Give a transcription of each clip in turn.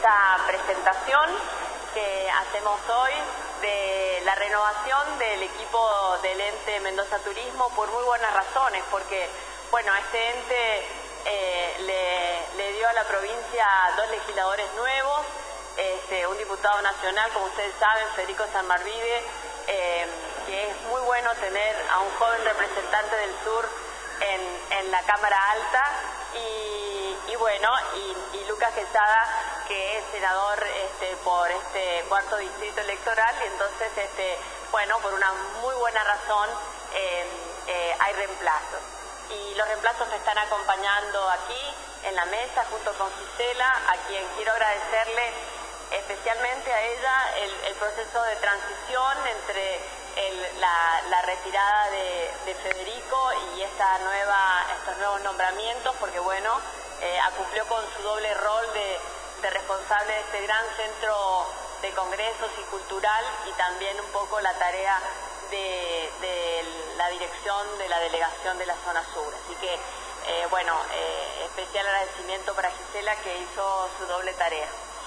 esta presentación que hacemos hoy de la renovación del equipo del ente Mendoza Turismo por muy buenas razones, porque bueno, este ente le dio a la provincia 2 legisladores nuevos, un diputado nacional, como ustedes saben, Federico Sanmarvide, que es muy bueno tener a un joven representante del sur en la Cámara Alta, y bueno, y Lucas Quesada, que es senador por este 4º distrito electoral, y entonces bueno, por una muy buena razón hay reemplazos. Y los reemplazos me están acompañando aquí en la mesa junto con Gisela, a quien quiero agradecerle especialmente a ella el proceso de transición entre la retirada de Federico y estos nuevos nombramientos, porque bueno, cumplió con su doble rol de responsable de este gran centro de congresos y cultural, y también un poco la tarea de la dirección de la delegación de la zona sur. Así que bueno, especial agradecimiento para Gisela, que hizo su doble tarea.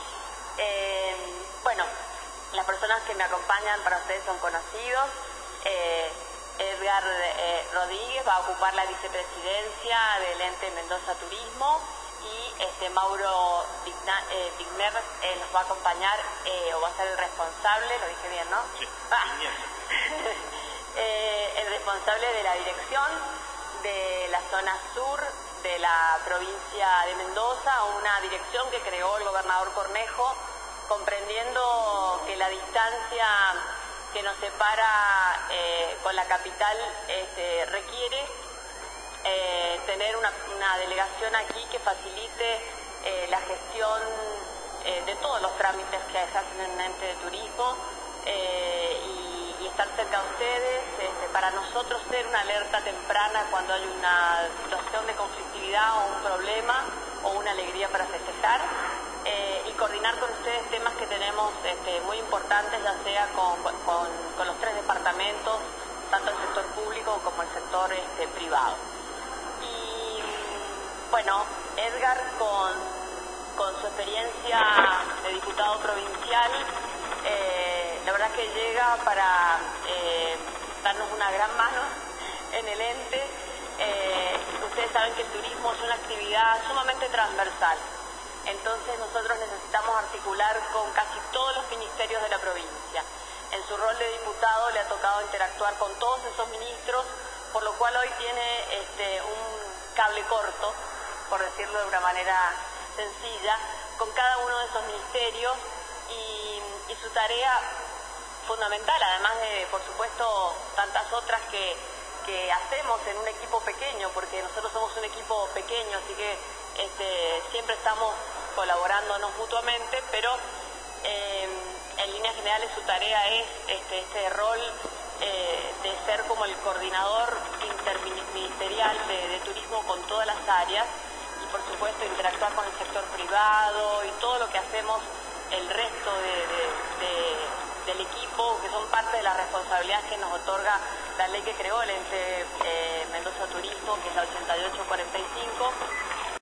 Bueno, las personas que me acompañan para ustedes son conocidos. Edgar Rodríguez va a ocupar la vicepresidencia del ente Mendoza Turismo, y Mauro Digner nos va a acompañar, o va a ser el responsable, lo dije bien, ¿no? Sí. El responsable de la dirección de la zona sur de la provincia de Mendoza, una dirección que creó el gobernador Cornejo, comprendiendo que la distancia que nos separa con la capital requiere tener una delegación aquí que facilite la gestión de todos los trámites que se hacen en un ente de turismo, y estar cerca de ustedes, para nosotros ser una alerta temprana cuando hay una situación de conflictividad o un problema o una alegría para festejar, y coordinar con ustedes temas que tenemos muy importantes, ya sea con los 3 departamentos, tanto el sector público como el sector privado. Y bueno, Edgar, con su experiencia de diputado provincial, la verdad que llega para darnos una gran mano en el ente. Ustedes saben que el turismo es una actividad sumamente transversal, entonces nosotros necesitamos articular con casi todos los ministerios de la provincia. En su rol de diputado le ha tocado interactuar con todos esos ministros, por lo cual hoy tiene un cable corto, por decirlo de una manera sencilla, con cada uno de esos ministerios, y su tarea fundamental, además de, por supuesto, tantas otras que hacemos en un equipo pequeño, porque nosotros somos un equipo pequeño, así que siempre estamos colaborándonos mutuamente, pero en líneas generales su tarea es este rol de ser como el coordinador interministerial de turismo con todas las áreas, y por supuesto interactuar con el sector privado y todo lo que hacemos el resto del equipo, que son parte de las responsabilidades que nos otorga la ley que creó el ente Mendoza Turismo, que es la 8845,